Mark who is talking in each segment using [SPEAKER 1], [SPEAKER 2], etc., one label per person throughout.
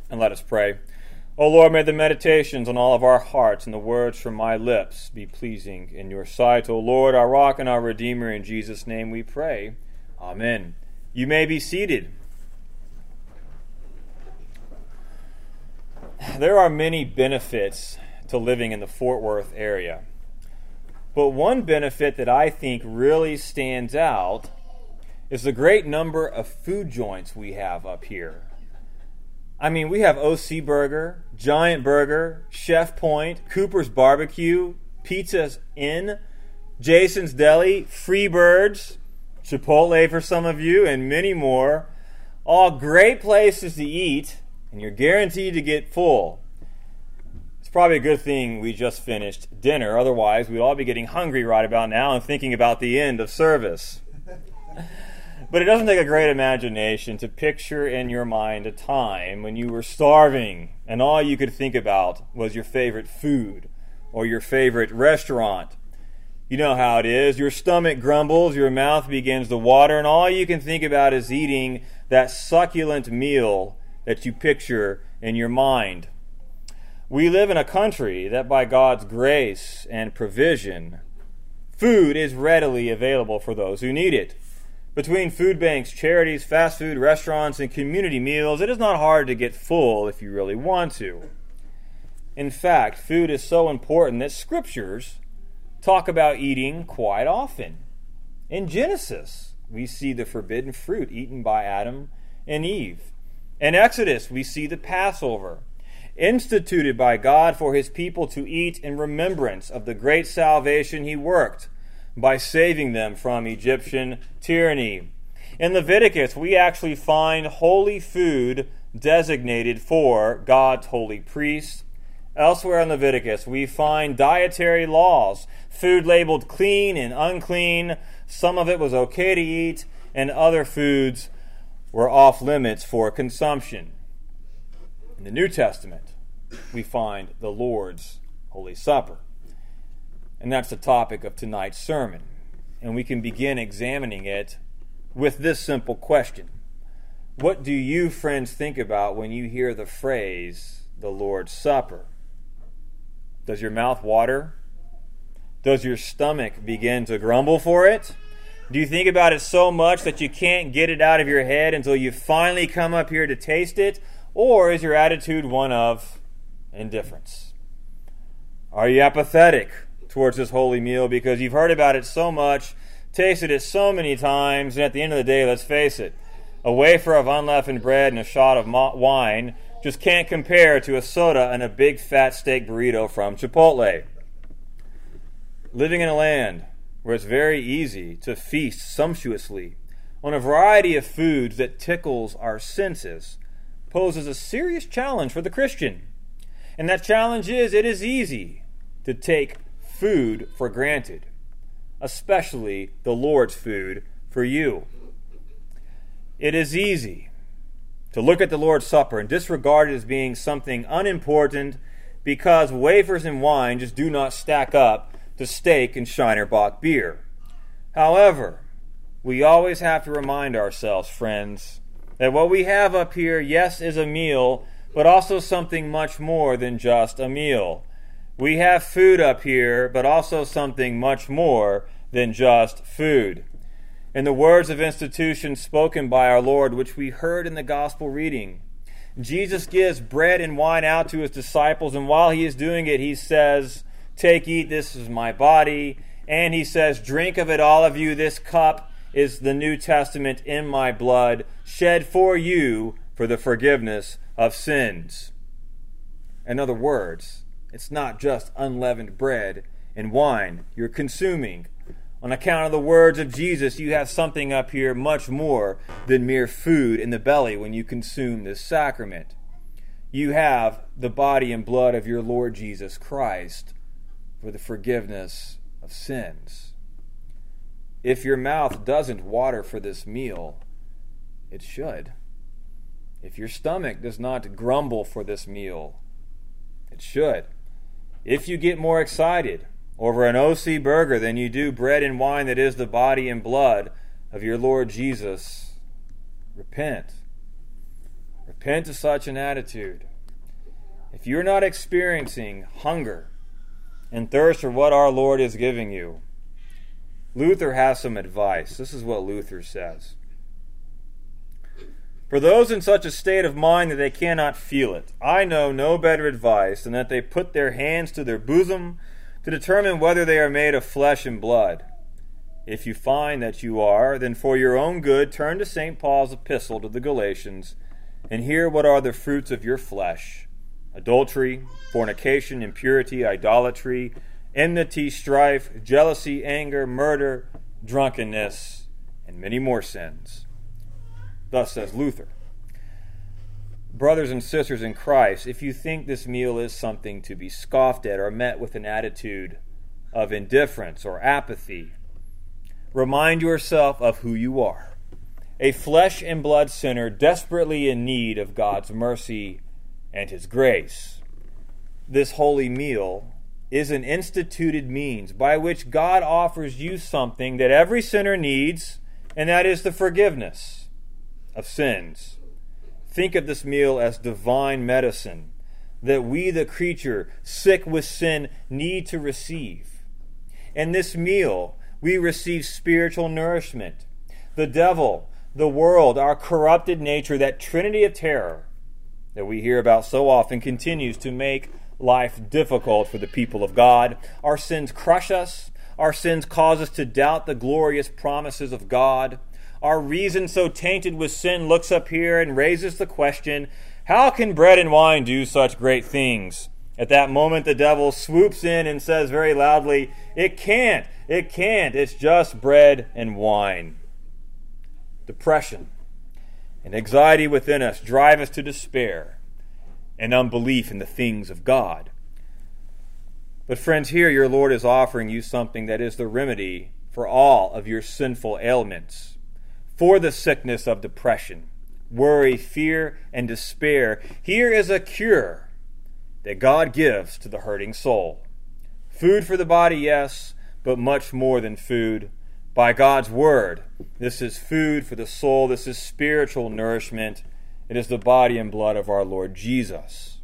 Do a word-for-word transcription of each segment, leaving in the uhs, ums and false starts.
[SPEAKER 1] And let us pray. O Lord, may the meditations on all of our hearts and the words from my lips be pleasing in your sight. O Lord, our rock and our redeemer, in Jesus' name we pray. Amen. You may be seated. There are many benefits to living in the Fort Worth area. But one benefit that I think really stands out is the great number of food joints we have up here. I mean, we have O C Burger, Giant Burger, Chef Point, Cooper's Barbecue, Pizza's Inn, Jason's Deli, Freebirds, Chipotle for some of you, and many more. All great places to eat, and you're guaranteed to get full. It's probably a good thing we just finished dinner. Otherwise, we'd all be getting hungry right about now and thinking about the end of service. But it doesn't take a great imagination to picture in your mind a time when you were starving and all you could think about was your favorite food or your favorite restaurant. You know how it is. Your stomach grumbles, your mouth begins to water, and all you can think about is eating that succulent meal that you picture in your mind. We live in a country that by God's grace and provision, food is readily available for those who need it. Between food banks, charities, fast food restaurants, and community meals, it is not hard to get full if you really want to. In fact, food is so important that scriptures talk about eating quite often. In Genesis, we see the forbidden fruit eaten by Adam and Eve. In Exodus, we see the Passover, instituted by God for his people to eat in remembrance of the great salvation he worked by saving them from Egyptian tyranny. In Leviticus, we actually find holy food designated for God's holy priests. Elsewhere in Leviticus, we find dietary laws, food labeled clean and unclean. Some of it was okay to eat, and other foods were off limits for consumption. In the New Testament, we find the Lord's Holy Supper. And that's the topic of tonight's sermon. And we can begin examining it with this simple question. What do you, friends, think about when you hear the phrase, the Lord's Supper? Does your mouth water? Does your stomach begin to grumble for it? Do you think about it so much that you can't get it out of your head until you finally come up here to taste it? Or is your attitude one of indifference? Are you apathetic towards this holy meal because you've heard about it so much, tasted it so many times, and at the end of the day, let's face it, a wafer of unleavened bread and a shot of wine just can't compare to a soda and a big fat steak burrito from Chipotle. Living in a land where it's very easy to feast sumptuously on a variety of foods that tickles our senses poses a serious challenge for the Christian. And that challenge is, it is easy to take food for granted, especially the Lord's food for you. It is easy to look at the Lord's Supper and disregard it as being something unimportant because wafers and wine just do not stack up to steak and Shiner Bock beer. However, we always have to remind ourselves, friends, that what we have up here, yes, is a meal, but also something much more than just a meal. We have food up here, but also something much more than just food. In the words of institution spoken by our Lord, which we heard in the gospel reading, Jesus gives bread and wine out to his disciples, and while he is doing it, he says, "Take, eat, this is my body." And he says, "Drink of it, all of you. This cup is the New Testament in my blood, shed for you for the forgiveness of sins." In other words, it's not just unleavened bread and wine you're consuming. On account of the words of Jesus, you have something up here much more than mere food in the belly when you consume this sacrament. You have the body and blood of your Lord Jesus Christ for the forgiveness of sins. If your mouth doesn't water for this meal, it should. If your stomach does not grumble for this meal, it should. If you get more excited over an O C burger than you do bread and wine that is the body and blood of your Lord Jesus, repent. Repent of such an attitude. If you're not experiencing hunger and thirst for what our Lord is giving you, Luther has some advice. This is what Luther says. For those in such a state of mind that they cannot feel it, I know no better advice than that they put their hands to their bosom to determine whether they are made of flesh and blood. If you find that you are, then for your own good turn to Saint Paul's epistle to the Galatians and hear what are the fruits of your flesh: adultery, fornication, impurity, idolatry, enmity, strife, jealousy, anger, murder, drunkenness, and many more sins. Thus says Luther. Brothers and sisters in Christ, if you think this meal is something to be scoffed at or met with an attitude of indifference or apathy, remind yourself of who you are. A flesh and blood sinner desperately in need of God's mercy and His grace. This holy meal is an instituted means by which God offers you something that every sinner needs, and that is the forgiveness of sins. Think of this meal as divine medicine that we, the creature, sick with sin, need to receive. In this meal, we receive spiritual nourishment. The devil, the world, our corrupted nature, that trinity of terror that we hear about so often, continues to make life difficult for the people of God. Our sins crush us. Our sins cause us to doubt the glorious promises of God. Our reason, so tainted with sin, looks up here and raises the question, how can bread and wine do such great things? At that moment, the devil swoops in and says very loudly, it can't, it can't, it's just bread and wine. Depression and anxiety within us drive us to despair and unbelief in the things of God. But friends, here your Lord is offering you something that is the remedy for all of your sinful ailments. For the sickness of depression, worry, fear, and despair, here is a cure that God gives to the hurting soul. Food for the body, yes, but much more than food. By God's word, this is food for the soul. This is spiritual nourishment. It is the body and blood of our Lord Jesus.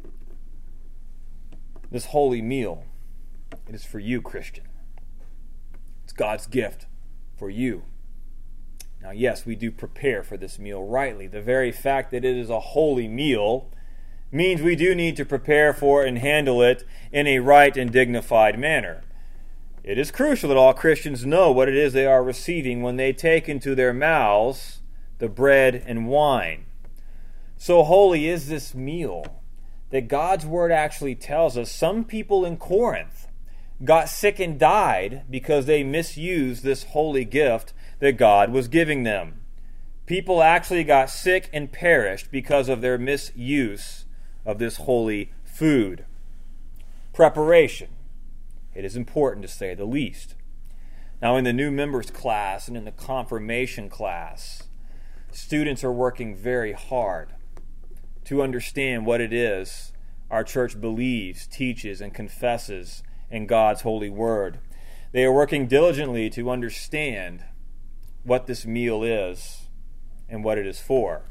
[SPEAKER 1] This holy meal, it is for you, Christian. It's God's gift for you. Now, yes, we do prepare for this meal rightly. The very fact that it is a holy meal means we do need to prepare for and handle it in a right and dignified manner. It is crucial that all Christians know what it is they are receiving when they take into their mouths the bread and wine. So holy is this meal that God's word actually tells us some people in Corinth got sick and died because they misused this holy gift that God was giving them. People actually got sick and perished because of their misuse of this holy food. Preparation. It is important to say the least. Now, in the new members class and in the confirmation class, students are working very hard to understand what it is our church believes, teaches, and confesses in God's holy word. They are working diligently to understand what this meal is and what it is for.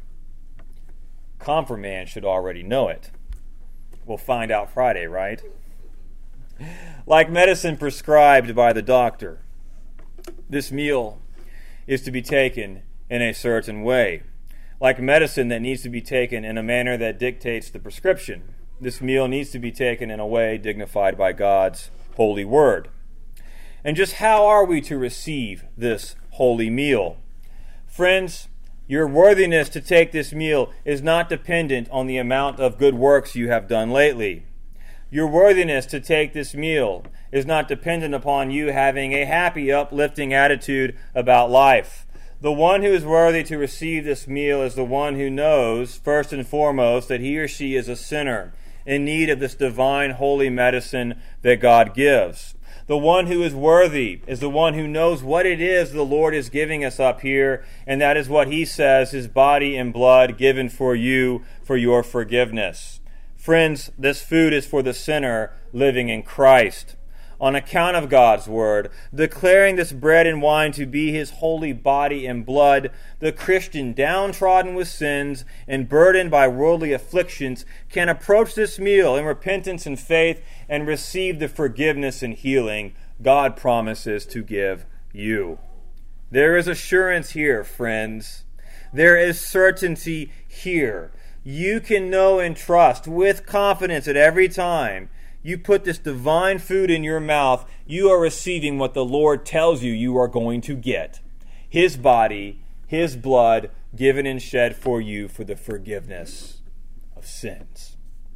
[SPEAKER 1] Confirmand should already know it. We'll find out Friday, right? Like medicine prescribed by the doctor, this meal is to be taken in a certain way. Like medicine that needs to be taken in a manner that dictates the prescription, this meal needs to be taken in a way dignified by God's holy word. And just how are we to receive this holy meal? Friends, your worthiness to take this meal is not dependent on the amount of good works you have done lately. Your worthiness to take this meal is not dependent upon you having a happy, uplifting attitude about life. The one who is worthy to receive this meal is the one who knows, first and foremost, that he or she is a sinner in need of this divine holy medicine that God gives. The one who is worthy is the one who knows what it is the Lord is giving us up here, and that is what He says, His body and blood given for you for your forgiveness. Friends, this food is for the sinner living in Christ. on account of God's word, declaring this bread and wine to be his holy body and blood, the Christian, downtrodden with sins and burdened by worldly afflictions, can approach this meal in repentance and faith and receive the forgiveness and healing God promises to give you. There is assurance here, friends. There is certainty here. You can know and trust with confidence at every time you put this divine food in your mouth, you are receiving what the Lord tells you you are going to get. His body, his blood, given and shed for you for the forgiveness of sins.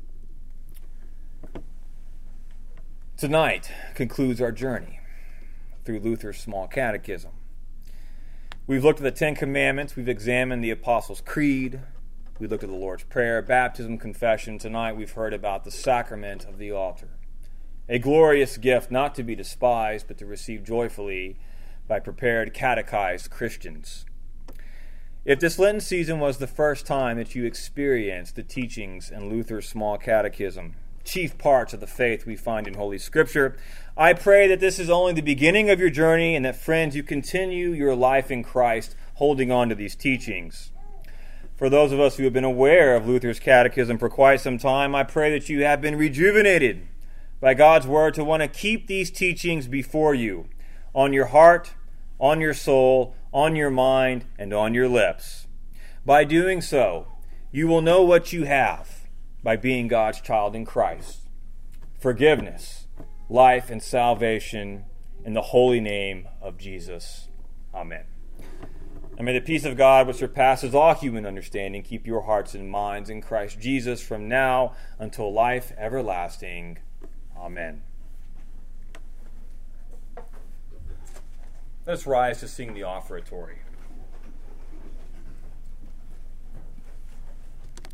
[SPEAKER 1] Tonight concludes our journey through Luther's Small Catechism. We've looked at the Ten Commandments. We've examined the Apostles' Creed. We looked at the Lord's Prayer, baptism, confession. Tonight we've heard about the sacrament of the altar. A glorious gift not to be despised, but to receive joyfully by prepared, catechized Christians. If this Lenten season was the first time that you experienced the teachings in Luther's Small Catechism, chief parts of the faith we find in Holy Scripture, I pray that this is only the beginning of your journey and that, friends, you continue your life in Christ holding on to these teachings. For those of us who have been aware of Luther's Catechism for quite some time, I pray that you have been rejuvenated by God's Word to want to keep these teachings before you, on your heart, on your soul, on your mind, and on your lips. By doing so, you will know what you have by being God's child in Christ. Forgiveness, life, and salvation in the holy name of Jesus. Amen. And may the peace of God, which surpasses all human understanding, keep your hearts and minds in Christ Jesus from now until life everlasting. Amen. Let's rise to sing the offertory.